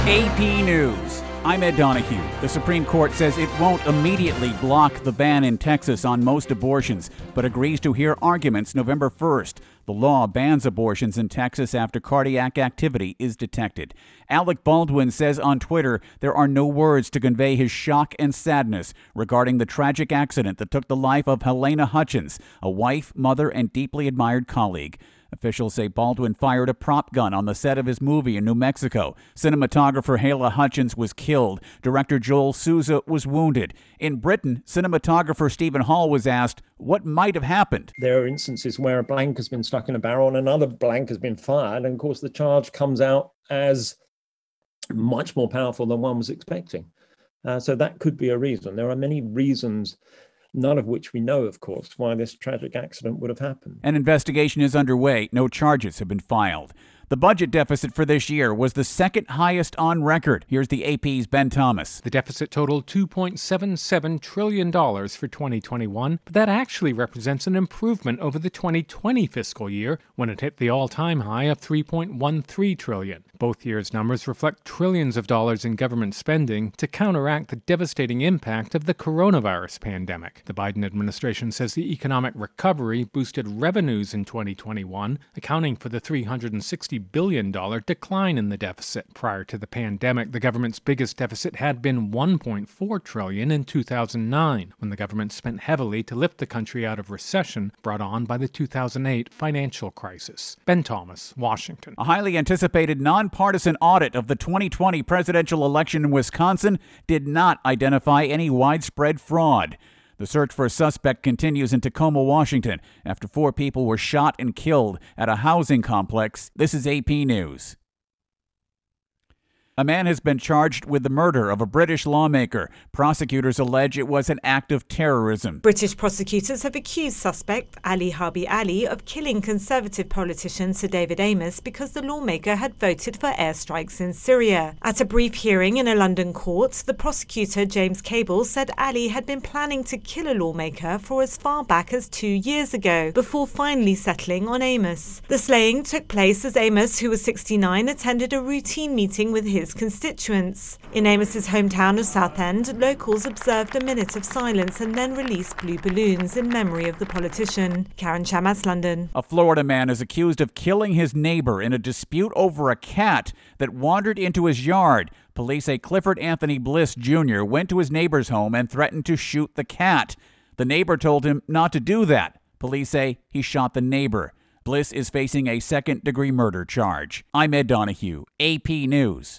AP News. I'm Ed Donahue. The Supreme Court says it won't immediately block the ban in Texas on most abortions, but agrees to hear arguments November 1st. The law bans abortions in Texas after cardiac activity is detected. Alec Baldwin says on Twitter there are no words to convey his shock and sadness regarding the tragic accident that took the life of Helena Hutchins, a wife, mother, and deeply admired colleague. Officials say Baldwin fired a prop gun on the set of his movie in New Mexico. Cinematographer Halyna Hutchins was killed. Director Joel Souza was wounded. In Britain, cinematographer Stephen Hall was asked what might have happened. There are instances where a blank has been stuck in a barrel and another blank has been fired, and of course the charge comes out as much more powerful than one was expecting. So that could be a reason. There are many reasons, none of which we know, of course, why this tragic accident would have happened. An investigation is underway. No charges have been filed. The budget deficit for this year was the second highest on record. Here's the AP's Ben Thomas. The deficit totaled $2.77 trillion for 2021, but that actually represents an improvement over the 2020 fiscal year when it hit the all-time high of $3.13 trillion. Both years' numbers reflect trillions of dollars in government spending to counteract the devastating impact of the coronavirus pandemic. The Biden administration says the economic recovery boosted revenues in 2021, accounting for the $360 billion decline in the deficit. Prior to the pandemic, the government's biggest deficit had been $1.4 trillion in 2009, when the government spent heavily to lift the country out of recession brought on by the 2008 financial crisis. Ben Thomas, Washington. A highly anticipated nonpartisan audit of the 2020 presidential election in Wisconsin did not identify any widespread fraud. The search for a suspect continues in Tacoma, Washington, after 4 people were shot and killed at a housing complex. This is AP News. A man has been charged with the murder of a British lawmaker. Prosecutors allege it was an act of terrorism. British prosecutors have accused suspect Ali Harbi Ali of killing Conservative politician Sir David Amess because the lawmaker had voted for airstrikes in Syria. At a brief hearing in a London court, the prosecutor James Cable said Ali had been planning to kill a lawmaker for as far back as 2 years ago, before finally settling on Amess. The slaying took place as Amess, who was 69, attended a routine meeting with his constituents. In Amess's hometown of Southend, locals observed a minute of silence and then released blue balloons in memory of the politician. Karen Chamas, London. A Florida man is accused of killing his neighbor in a dispute over a cat that wandered into his yard. Police say Clifford Anthony Bliss Jr. went to his neighbor's home and threatened to shoot the cat. The neighbor told him not to do that. Police say he shot the neighbor. Bliss is facing a second-degree murder charge. I'm Ed Donahue, AP News.